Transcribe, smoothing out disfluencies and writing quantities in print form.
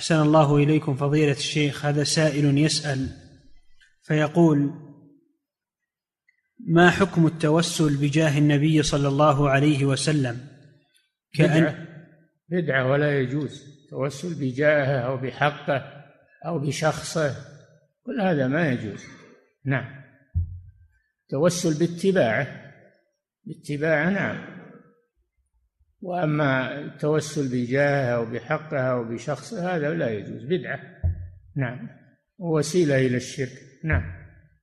أحسن الله إليكم فضيلة الشيخ. هذا سائل يسأل فيقول: ما حكم التوسل بجاه النبي صلى الله عليه وسلم؟ بدعة ولا يجوز التوسل بجاهه أو بحقه أو بشخصه، كل هذا ما يجوز. نعم، التوسل باتباعه نعم، وأما التوسل بجاهه أو بحقه أو بشخصه هذا لا يجوز، بدعة. نعم، ووسيلة إلى الشرك. نعم.